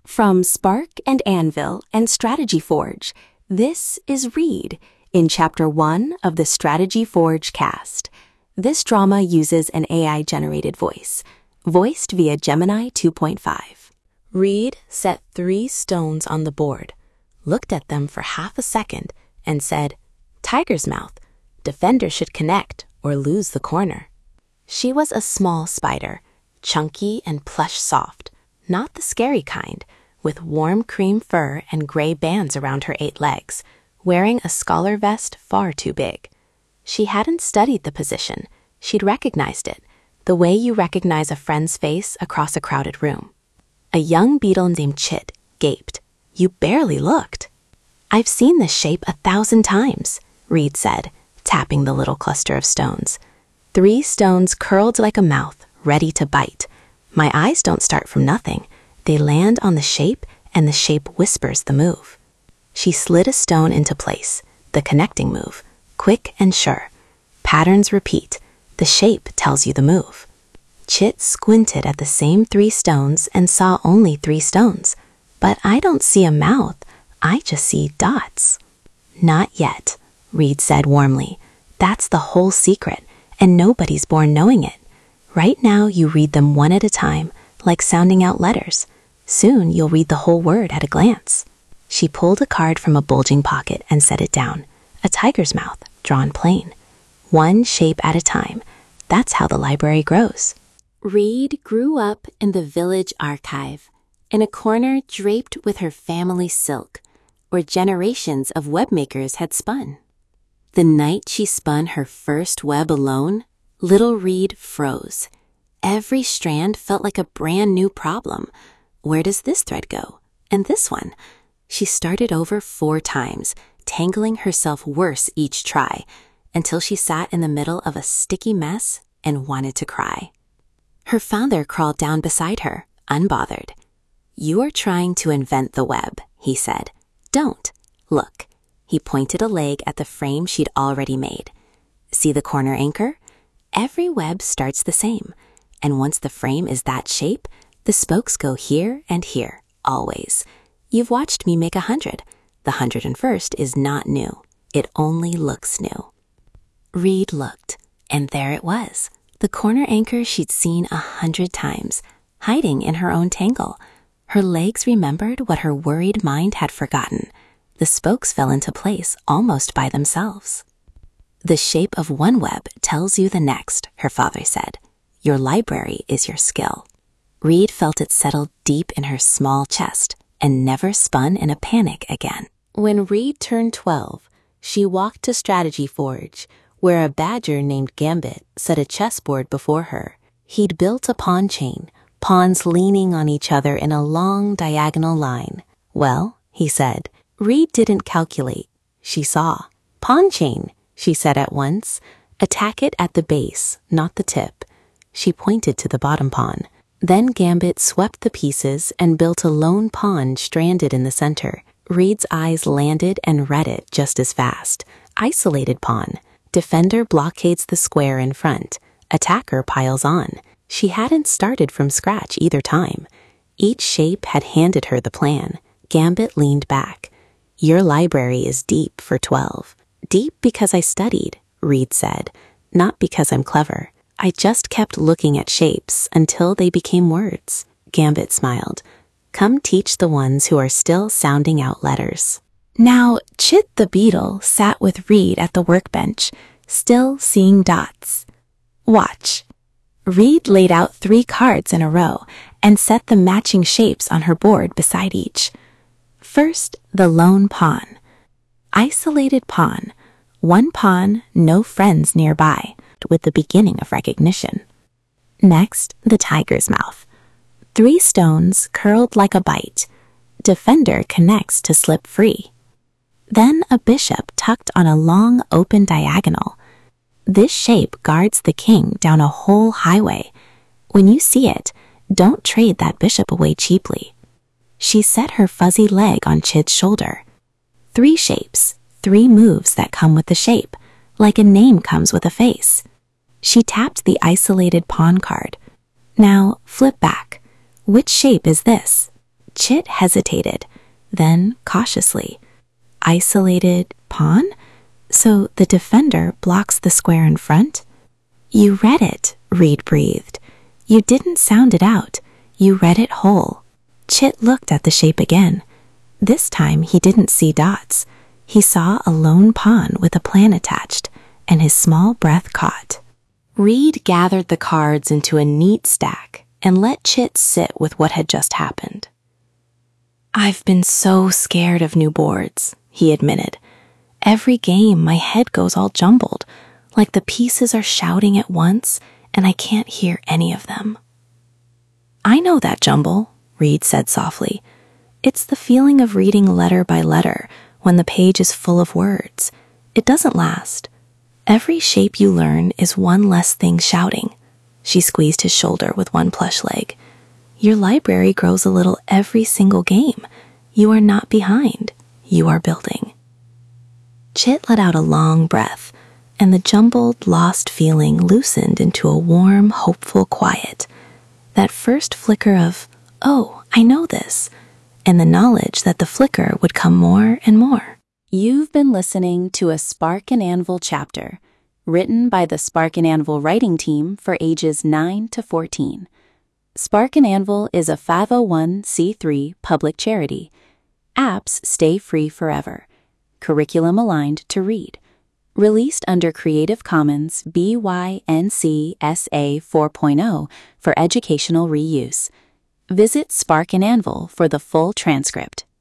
From Spark and Anvil and Strategy Forge, this is Read in Chapter 1 of the Strategy Forge cast. This drama uses an AI-generated voice, voiced via Gemini 2.5. Read set 3 stones on the board, looked at them for half a second, and said, "Tiger's mouth. Defender should connect or lose the corner." She was a small spider, chunky and plush soft, not the scary kind, with warm cream fur and gray bands around her 8 legs, wearing a scholar vest far too big. She hadn't studied the position. She'd recognized it, the way you recognize a friend's face across a crowded room. A young beetle named Chit gaped. "You barely looked." "I've seen this shape 1,000 times," Read said, tapping the little cluster of stones. 3 stones curled like a mouth, ready to bite. My eyes don't start from nothing. They land on the shape, and the shape whispers the move. She slid a stone into place, the connecting move, quick and sure. Patterns repeat. The shape tells you the move. Chit squinted at the same 3 stones and saw only 3 stones. "But I don't see a mouth. I just see dots." "Not yet," Read said warmly. "That's the whole secret, and nobody's born knowing it. Right now you read them one at a time, like sounding out letters. Soon you'll read the whole word at a glance." She pulled a card from a bulging pocket and set it down. A tiger's mouth, drawn plain. One shape at a time. That's how the library grows. Read grew up in the village archive, in a corner draped with her family's silk, where generations of webmakers had spun. The night she spun her first web alone, little Read froze. Every strand felt like a brand new problem. Where does this thread go? And this one? She started over 4 times, tangling herself worse each try, until she sat in the middle of a sticky mess and wanted to cry. Her father crawled down beside her, unbothered. "You are trying to invent the web," he said. "Don't. Look." He pointed a leg at the frame she'd already made. "See the corner anchor? Every web starts the same, and once the frame is that shape, the spokes go here and here, always. You've watched me make 100. The 101st is not new. It only looks new." Read looked, and there it was, the corner anchor she'd seen 100 times, hiding in her own tangle. Her legs remembered what her worried mind had forgotten. The spokes fell into place almost by themselves. "The shape of one web tells you the next," her father said. "Your library is your skill." Read felt it settle deep in her small chest and never spun in a panic again. When Read turned 12, she walked to Strategy Forge, where a badger named Gambit set a chessboard before her. He'd built a pawn chain, pawns leaning on each other in a long diagonal line. "Well," he said. Read didn't calculate. She saw. "Pawn chain," she said at once. "Attack it at the base, not the tip." She pointed to the bottom pawn. Then Gambit swept the pieces and built a lone pawn stranded in the center. Read's eyes landed and read it just as fast. Isolated pawn. Defender blockades the square in front. Attacker piles on. She hadn't started from scratch either time. Each shape had handed her the plan. Gambit leaned back. "Your library is deep for 12. Deep because I studied," Read said. "Not because I'm clever. I just kept looking at shapes until they became words." Gambit smiled. "Come teach the ones who are still sounding out letters." Now, Chit the beetle sat with Read at the workbench, still seeing dots. "Watch." Read laid out 3 cards in a row and set the matching shapes on her board beside each. First, the lone pawn. Isolated pawn. 1 pawn, no friends nearby, with the beginning of recognition. Next, the tiger's mouth. 3 stones curled like a bite. Defender connects to slip free. Then a bishop tucked on a long open diagonal. This shape guards the king down a whole highway. When you see it, don't trade that bishop away cheaply. She set her fuzzy leg on Chit's shoulder. 3 shapes, 3 moves that come with the shape, like a name comes with a face. She tapped the isolated pawn card. "Now, flip back. Which shape is this?" Chit hesitated, then cautiously. Isolated pawn? So the defender blocks the square in front? You read it, Reed breathed. You didn't sound it out. You read it whole. Chit looked at the shape again. This time he didn't see dots. He saw a lone pawn with a plan attached, and his small breath caught. Reed gathered the cards into a neat stack and let Chit sit with what had just happened. I've been so scared of new boards, he admitted. Every game my head goes all jumbled, like the pieces are shouting at once and I can't hear any of them. I know that jumble, Reed said softly. It's the feeling of reading letter by letter when the page is full of words. It doesn't last. Every shape you learn is one less thing shouting. She squeezed his shoulder with one plush leg. Your library grows a little every single game. You are not behind. You are building. Chit let out a long breath, and the jumbled, lost feeling loosened into a warm, hopeful quiet. That first flicker of, oh, I know this, and the knowledge that the flicker would come more and more. You've been listening to a Spark and Anvil chapter, written by the Spark and Anvil writing team for ages 9 to 14. Spark and Anvil is a 501c3 public charity. Apps stay free forever. Curriculum aligned to read. Released under Creative Commons BY-NC SA 4.0 for educational reuse. Visit Spark and Anvil for the full transcript.